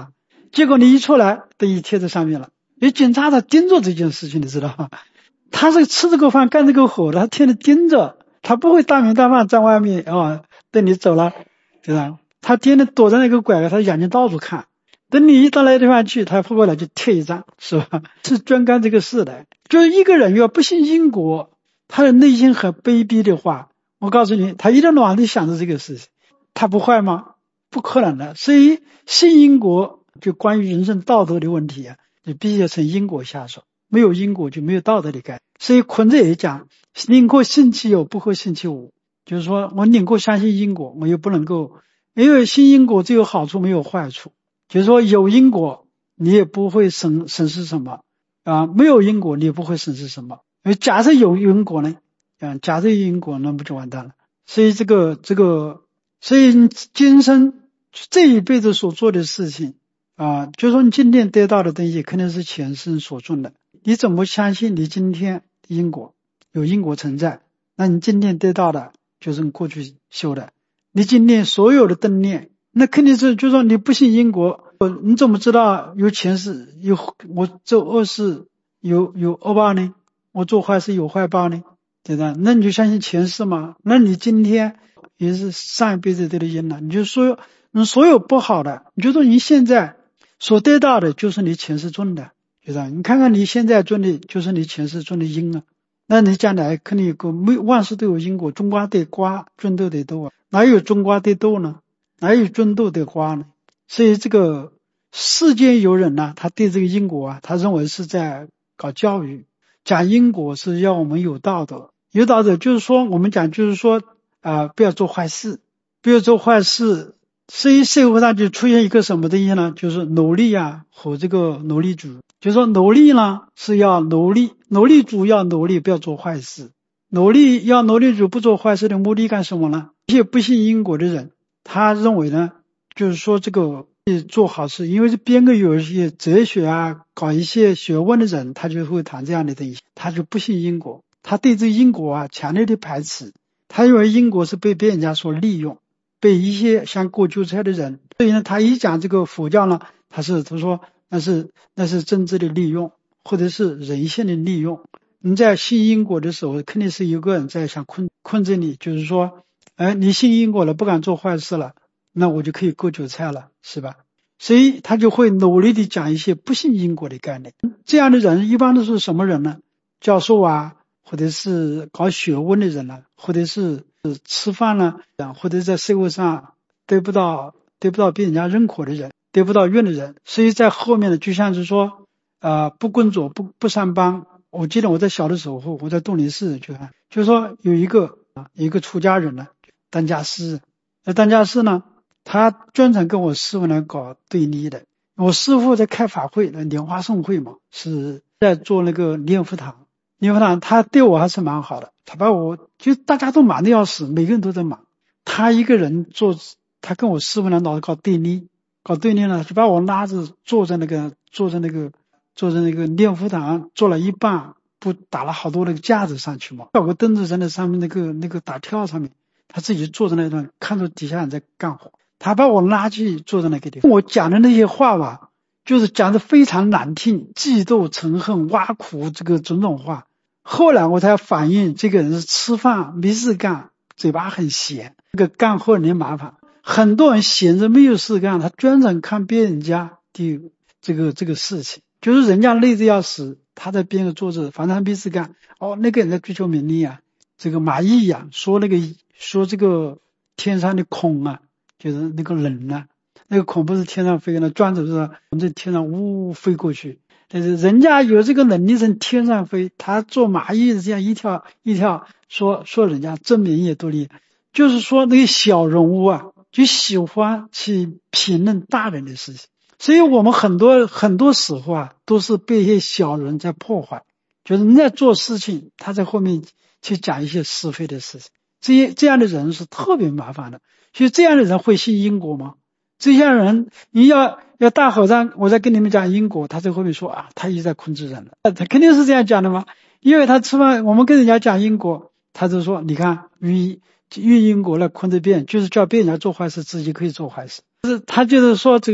结果你一出来，等于贴在上面了。有警察他盯着这件事情，你知道吗？他是吃这个饭干这个活的，他天天盯着，他不会大明大放在外面啊，等你走了，对吧？他天天躲在那个拐角，他眼睛到处看，等你一到那地方去，他扑过来就贴一张，是吧？是专干这个事的。就是一个人要不信因果，他的内心很卑鄙的话，我告诉你，他一天到晚地想着这个事情，他不坏吗？不可能的。所以信因果就关于人生道德的问题啊，你必须要从因果下手，没有因果就没有道德的概念。所以孔子也讲，宁可信其有，不可信其无。就是说我宁可相信因果，我又不能够，因为信因果只有好处没有坏处。就是说有因果你也不会损失什么啊，没有因果你也不会损失什么。假设有因果呢，假设有因果那不就完蛋了。所以所以你今生这一辈子所做的事情啊，就是说你今天得到的东西肯定是前生所种的。你怎么相信你今天因果有因果存在？那你今天得到的就是你过去修的。你今天所有的灯念，那肯定是就是说你不信因果，你怎么知道有前世有我做恶事有恶报呢？我做坏事有坏报呢？对吧？那你就相信前世嘛？那你今天也是上一辈子得的因了。你就说你所有不好的，你就说你现在所得到的就是你前世种的，对吧？你看看你现在种的就是你前世种的因啊。那你将来肯定有个万事都有因果，种瓜得瓜，种豆得豆啊，哪有种瓜得豆呢？哪有种豆得瓜呢？所以这个世间有人呢，他对这个因果啊，他认为是在搞教育，讲因果是要我们有道德，有道德就是说我们讲就是说不要做坏事，不要做坏事。所以社会上就出现一个什么东西呢？就是奴隶啊和这个奴隶主。就是说奴隶呢是要奴隶，奴隶主要奴隶，不要做坏事。奴隶要奴隶主不做坏事的目的干什么呢？一些不信因果的人，他认为呢，就是说这个做好事，因为是编个有一些哲学啊，搞一些学问的人，他就会谈这样的东西，他就不信因果，他对这因果啊强烈的排斥，他认为因果是被别人家所利用，被一些想割韭菜的人，所以呢，他一讲这个佛教呢，他说那是政治的利用，或者是人性的利用。你在信因果的时候，肯定是有个人在想困着你，就是说，你信因果了，不敢做坏事了，那我就可以割韭菜了，是吧？所以他就会努力的讲一些不信因果的概念。这样的人一般都是什么人呢？教授啊，或者是搞学问的人啊，或者是吃饭呢，或者在社会上得不到别人家认可的人，得不到运的人。所以在后面呢，就像是说不工作不上班。我记得我在小的时候，我在杜林市去看，就是说有一个出家人呢，当家师。当家师呢，他专程跟我师傅来搞对立的。我师傅在开法会，莲花送会嘛，是在做那个念佛堂。念佛堂他对我还是蛮好的，他把我就大家都忙得要死，每个人都在忙，他一个人做，他跟我师傅呢老搞对立呢，就把我拉着坐在那个念佛堂，坐了一半，不打了好多那个架子上去嘛，搞个凳子在那上面那个打跳上面，他自己坐在那段，看着底下人在干活，他把我拉去坐在那个地方。我讲的那些话吧，就是讲的非常难听，嫉妒嗔恨挖苦这个种种话。后来我才反映这个人是吃饭没事干，嘴巴很闲，这个干活人麻烦。很多人闲着没有事干，他专程看别人家的这个事情，就是人家累得要死，他在边上坐着，反正他没事干。那个人在追求名利啊，这个马毅呀，说这个天上的孔啊，就是那个人啊，那个孔不是天上飞的，转着是从这天上呜飞过去。但是人家有这个能力从天上飞，他做蚂蚁这样一跳一跳，说人家证明也多厉害。就是说那个小人物啊，就喜欢去评论大人的事情，所以我们很多时候啊，都是被一些小人在破坏。就是人在做事情，他在后面去讲一些是非的事情，这样的人是特别麻烦的。所以这样的人会信因果吗？这些人你要大和尚，我在跟你们讲因果，他在后面说他一直在控制人了，他肯定是这样讲的嘛。因为他吃饭，我们跟人家讲因果，他就说你看用因果来控制别人，就是叫别人家做坏事，自己可以做坏事。他就是说这个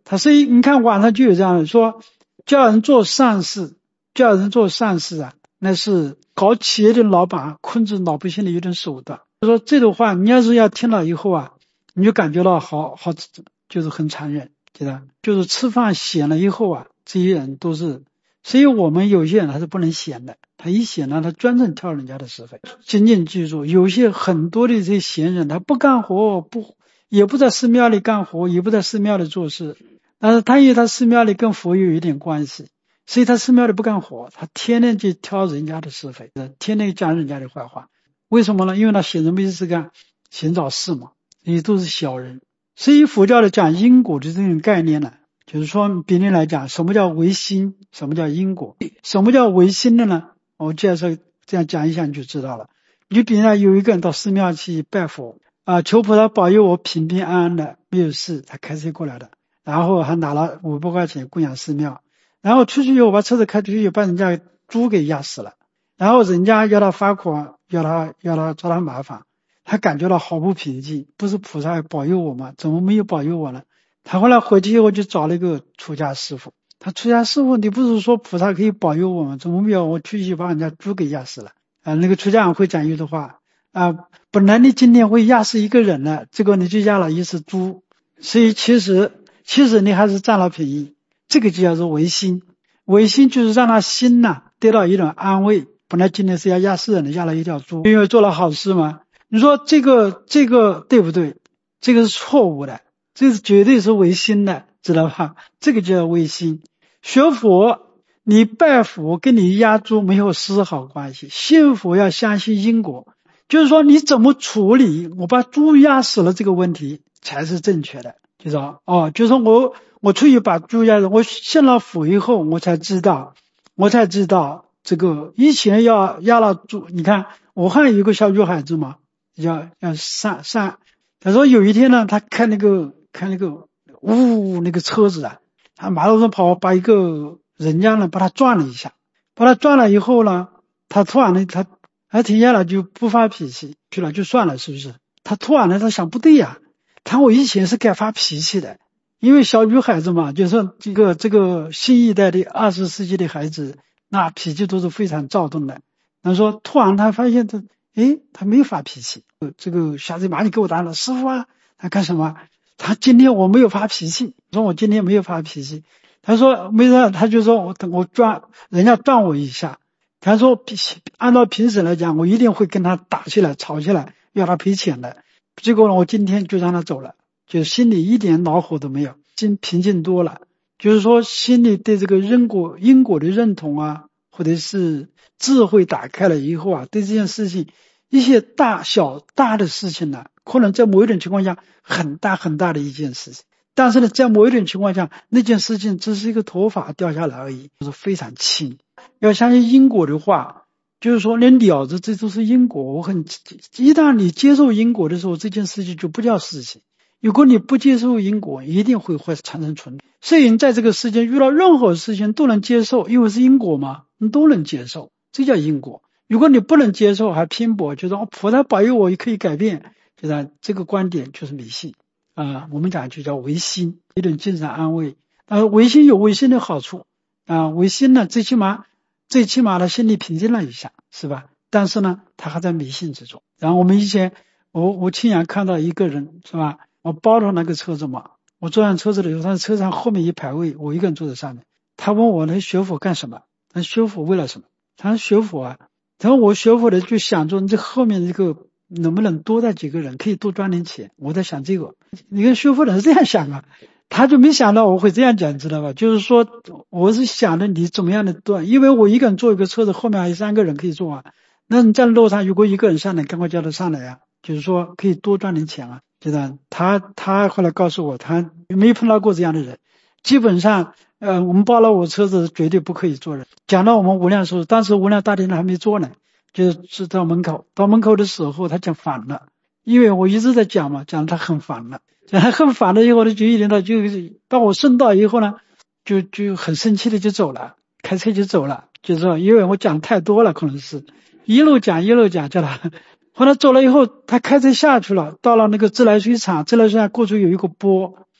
所以你看网上就有这样的说，叫人做善事啊，那是搞企业的老板控制老百姓的一种手段。就说这种话，你要是要听了以后啊，你就感觉到好就是很残忍，觉得就是吃饭闲了以后啊，这些人都是，所以我们有些人还是不能闲的，他一闲呢，他专程挑人家的是非。仅仅记住，有些很多的这些闲人，他不干活，也不在寺庙里干活，也不在寺庙里做事，但是他因为他寺庙里跟佛有一点关系，所以他寺庙里不干活，他天天去挑人家的是非，天天讲人家的坏话。为什么呢？因为他闲着没事干，闲找事嘛，也都是小人。所以佛教的讲因果的这种概念呢，就是说比例来讲，什么叫唯心，什么叫因果，什么叫唯心的呢？我介绍这样讲一下你就知道了。你比如有一个人到寺庙去拜佛啊，求菩萨保佑我平平安安的，没有事，他开车过来的，然后还拿了500块钱供养寺庙，然后出去以后把车子开出去，把人家猪给压死了，然后人家要他发款，要他找他麻烦，他感觉到好不平静，不是菩萨保佑我吗？怎么没有保佑我呢？他后来回去以后就找了一个出家师傅，他出家师傅，你不是说菩萨可以保佑我吗？怎么没有？我去把人家猪给压死了啊！那个出家人会讲一句话啊，本来你今天会压死一个人了，这个你就压了一只猪，所以其实你还是占了便宜，这个就叫做唯心。唯心就是让他心呐得到一种安慰。本来今天是要压死人的，压了一条猪，因为做了好事嘛。你说这个对不对？这个是错误的，这是绝对是违心的，知道吧？这个叫违心。学佛，你拜佛跟你压猪没有丝毫关系。信佛要相信因果，就是说你怎么处理我把猪压死了这个问题才是正确的。就是说就是说我出去把猪压死，我信了佛以后我才知道这个以前要压了猪。你看武汉有个小女孩子嘛，要上，他说有一天呢，他看那个那个车子啊，他马路上跑，把一个人家呢把他撞了一下，把他撞了以后呢，他突然呢他停下来就不发脾气去了，就算了，是不是？他突然呢他想不对呀，我以前是该发脾气的，因为小女孩子嘛，就是这个新一代的20世纪的孩子，那脾气都是非常躁动的。他说突然他发现他没有发脾气，这个小子马上给我打了，师傅啊，他干什么？他今天我没有发脾气，说我今天没有发脾气。他说没事，他就说我人家撞我一下，他说按照平时来讲，我一定会跟他打起来吵起来，要他赔钱的。结果呢，我今天就让他走了，就心里一点恼火都没有，心平静多了。就是说心里对这个因果的认同啊，或者是智慧打开了以后啊，对这件事情一些大的事情呢，可能在某一种情况下很大的一件事情，但是呢，在某一种情况下那件事情只是一个头发掉下来而已，就是非常轻。要相信因果的话，就是说连了着这都是因果。一旦你接受因果的时候，这件事情就不叫事情。如果你不接受因果，一定会产生存在。所以你在这个世界遇到任何事情都能接受，因为是因果嘛，你都能接受，这叫因果。如果你不能接受还拼搏，就说菩萨保佑我也可以改变，就是这个观点就是迷信啊。我们讲就叫唯心，一种精神安慰。唯心有唯心的好处啊，唯心呢最起码他心里平静了一下，是吧？但是呢他还在迷信之中。然后我们以前我亲眼看到一个人，是吧？我包着那个车子嘛，我坐上车子的时候，他车上后面一排位，我一个人坐在上面。他问我那学佛干什么？他学佛为了什么？他说学佛啊。他说我学佛的就想着这后面这个能不能多带几个人，可以多赚点钱。我在想这个，你跟学佛的人是这样想啊，他就没想到我会这样讲，知道吧？就是说我是想着你怎么样的多，因为我一个人坐一个车子，后面还有3个人可以坐啊。那你在路上如果一个人上来，赶快叫他上来啊，就是说可以多赚点钱啊。觉得他后来告诉我，他没碰到过这样的人。基本上我们包了我车子绝对不可以坐人。讲到我们无量寿，当时无量大帝还没坐呢，就是到门口的时候他讲反了，因为我一直在讲嘛，讲他很烦了，讲他很烦了以后呢，就一点到就把我送到以后呢，就很生气的就走了，开车就走了。就是说因为我讲太多了，可能是一路讲叫他。后来走了以后，他开车下去了，到了那个自来水厂，自来水厂过去有一个波，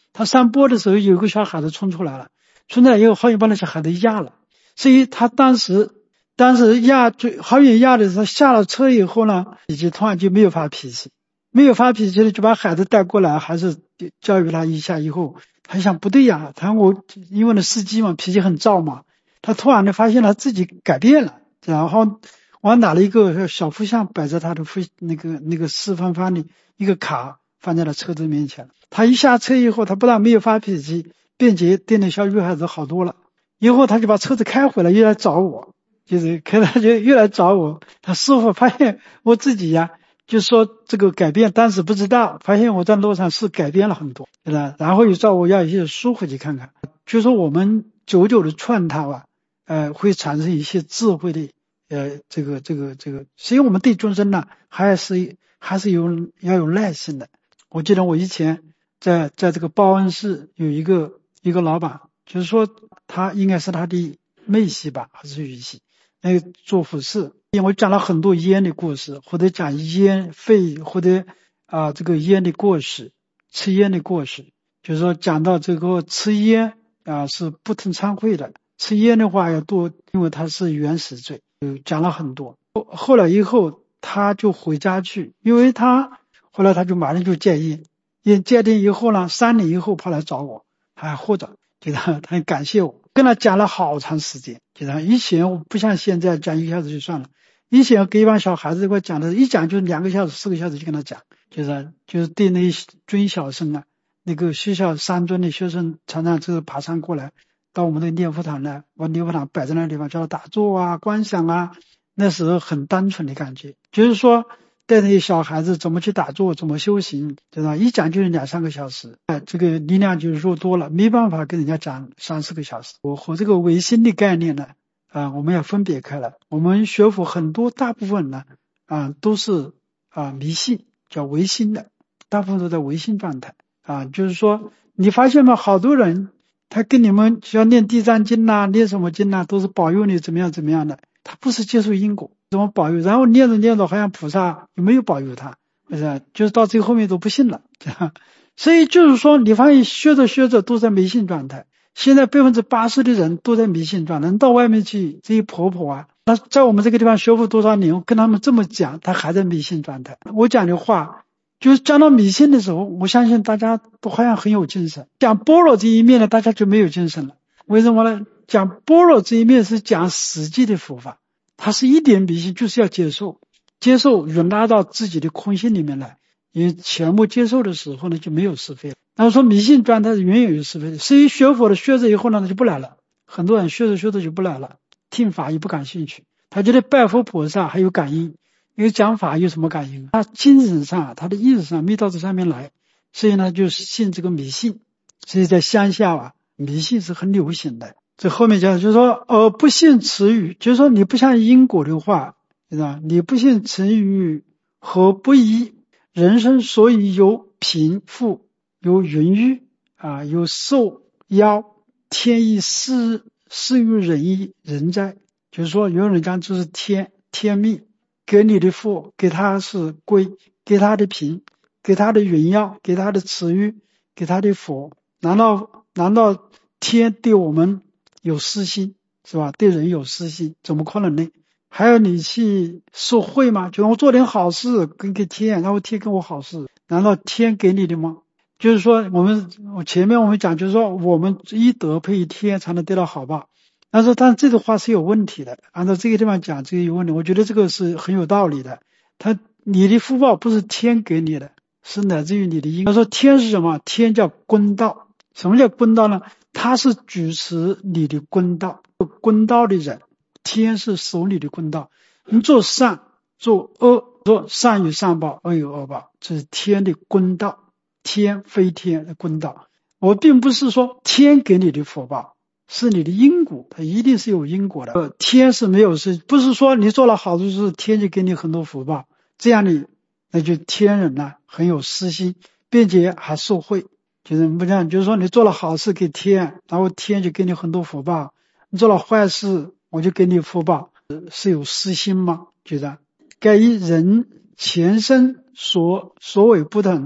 他上坡的时候有个小孩子冲出来了，冲出来以后好像把那小孩子压了，所以他当时好远压的时候，下了车以后呢，以及突然就没有发脾气，没有发脾气的就把孩子带过来，还是教育他一下以后，他想不对呀，因为那司机嘛脾气很躁嘛，他突然的发现他自己改变了，然后我拿了一个小佛像摆在他的那个四方方的一个卡放在了车子面前，他一下车以后，他不但没有发脾气，并且对那小女孩子好多了，以后他就把车子开回来又来找我，就是可他就又来找我，他师傅发现我自己呀，就说这个改变，当时不知道，发现我在路上是改变了很多，对吧？然后又找我要一些书回去看看，就说我们久久的串它啊，会产生一些智慧的，这个，所以我们对众生呢，还是要有耐心的。我记得我以前在这个报恩寺有一个老板，就是说他应该是他的妹媳吧，还是语系，做服饰，因为我讲了很多烟的故事，或者讲烟肺，或者这个烟的过失，吃烟的过失，就是说讲到这个吃烟是不听忏悔的，吃烟的话要多，因为它是原始罪，讲了很多。后来以后他就回家去，因为后来他就马上就戒烟，戒烟以后呢，3年以后跑来找我，他还活着，他很感谢我，跟他讲了好长时间，以前我不像现在讲1个小时就算了，以前给一帮小孩子给我讲的，一讲就2个小时4个小时就跟他讲，就是对那些尊小生啊，那个学校3尊的学生常常就是爬山过来到我们的念佛堂来，我念佛堂摆在那个地方叫他打坐啊观想啊，那时候很单纯的感觉，就是说带那些小孩子怎么去打坐怎么修行，对吧？一讲就是2、3个小时，这个力量就弱多了，没办法跟人家讲3、4个小时。我和这个唯心的概念呢我们要分别开来，我们学佛很多大部分呢都是迷信，叫唯心的，大部分都在唯心状态就是说你发现吗，好多人他跟你们要念地藏经念什么经都是保佑你怎么样怎么样的，他不是接受因果怎么保佑，然后念着好像菩萨也没有保佑他，不是，就是到最后面都不信了所以就是说你发现学着都在迷信状态，现在80%的人都在迷信状态，到外面去这些婆婆他在我们这个地方学佛多少年，我跟他们这么讲，他还在迷信状态。我讲的话就是讲到迷信的时候，我相信大家都好像很有精神，讲般若这一面呢，大家就没有精神了。为什么呢？讲般若这一面是讲实际的佛法，它是一点迷信，就是要接受容纳到自己的空性里面来，因为全部接受的时候呢，就没有是非了。然后说迷信状态是远远有是非的，所以学佛的学着以后呢，他就不来了，很多人学着就不来了，听法也不感兴趣，他觉得拜佛菩萨还有感应，因为讲法有什么感应他精神上他的意识上没到这上面来，所以呢就信这个迷信。所以在乡下迷信是很流行的。这后面讲就是说不信词语，就是说你不像因果的话，对吧？你不信词语和不义，人生所以有贫富，有云雨有寿夭，天意事与人意人在，就是说有人讲就是天命，给你的福给他是贵，给他的贫，给他的云耀，给他的词语，给他的佛，难道天对我们有私心是吧？对人有私心怎么可能呢？还有你去受贿吗？就是我做点好事给天，然后天给我好事，难道天给你的吗？就是说前面我们讲就是说我们一德配天才能得到好报，但这个话是有问题的，按照这个地方讲这个有问题，我觉得这个是很有道理的。你的福报不是天给你的，是乃至于你的因。他说天是什么？天叫公道。什么叫公道呢？他是主持你的公道，公道的人，天是守你的公道。你做善做恶，做善有善报，恶有恶报，这是天的公道，天非天的公道。我并不是说天给你的福报是你的因果，它一定是有因果的。天是没有事，不是说你做了好事天就给你很多福报，这样的那就天人很有私心，并且还受贿。就是不这样，就是说你做了好事给天，然后天就给你很多福报，你做了坏事我就给你福报，是有私心吗？觉得该以人前生所为不同，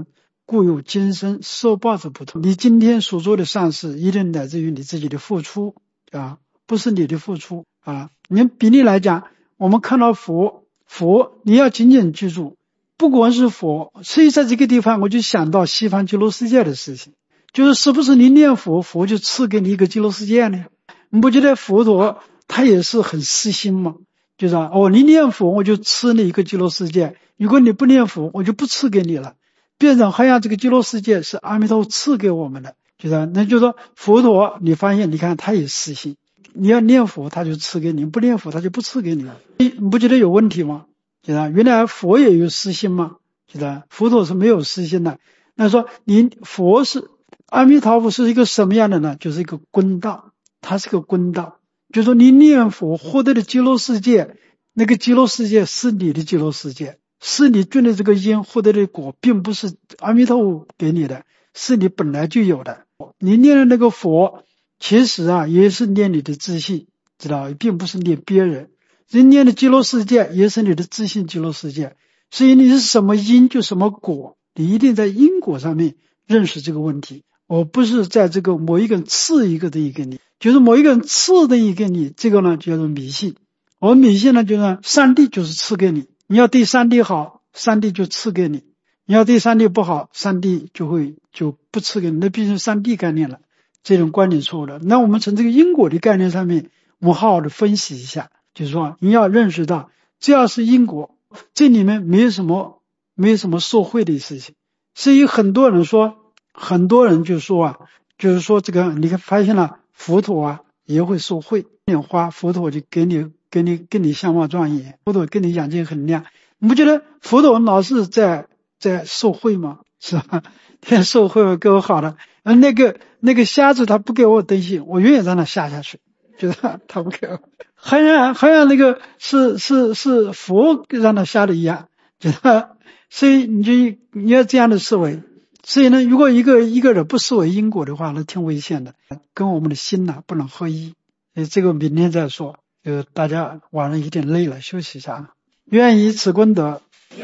故有今生受报之不同。你今天所做的善事，一定来自于你自己的付出啊，不是你的付出啊。比例来讲，我们看到佛，你要紧紧记住，不管是佛，所以在这个地方我就想到西方极乐世界的事情，就是是不是你念佛，佛就赐给你一个极乐世界呢？你不觉得佛陀他也是很私心吗？就是你念佛我就赐你一个极乐世界，如果你不念佛我就不赐给你了，变成好像这个极乐世界是阿弥陀佛赐给我们的，那就是说佛陀你发现你看他也私心，你要念佛他就赐给你，不念佛他就不赐给你了，你不觉得有问题吗？原来佛也有私心吗？佛陀是没有私心的。那说佛是阿弥陀佛是一个什么样的呢？就是一个公道，它是个公道，就是说你念佛获得的极乐世界，那个极乐世界是你的极乐世界，是你种的这个因获得的果，并不是阿弥陀佛给你的，是你本来就有的。你念的那个佛其实也是念你的自信，并不是念别人。人念的极乐世界也是你的自信极乐世界，所以你是什么因就什么果，你一定在因果上面认识这个问题，而不是在这个某一个人赐一个东西给你，就是某一个人赐东西给你，这个呢叫做迷信。而迷信呢就是上帝就是赐给你，你要对上帝好，上帝就赐给你，你要对上帝不好，上帝就不赐给你，那变成上帝概念了，这种观点错误的。那我们从这个因果的概念上面我们好好的分析一下，就是说你要认识到这要是因果，这里面没有什么受贿的事情。所以很多人就说就是说这个你发现了佛陀也会受贿，拈花佛陀就给你相貌庄严，佛陀给你眼睛很亮，你不觉得佛陀老是在受贿吗？是吧？天受贿给我好了，那个瞎子他不给我东西，我永远让他下去，就是他不给我，好像那个是佛让他瞎的一样，所以你要这样的思维。所以呢，如果一个人不视为因果的话，那挺危险的，跟我们的心不能合一。这个明天再说，大家晚上有点累了，休息一下。愿以此功德，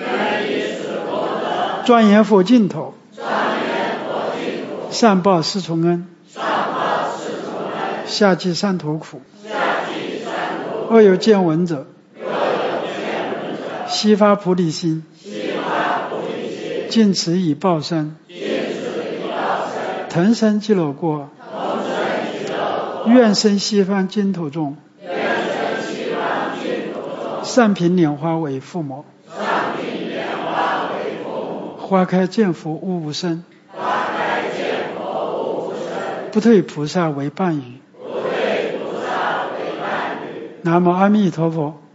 庄严佛净土，上报四重恩，下济三途苦。若有见闻者，悉发菩提心，尽此以报身，腾生极乐国，愿生西方净土中，上品莲花为父母，花开见佛悟无生，不退菩萨为伴侣。南无阿弥陀佛。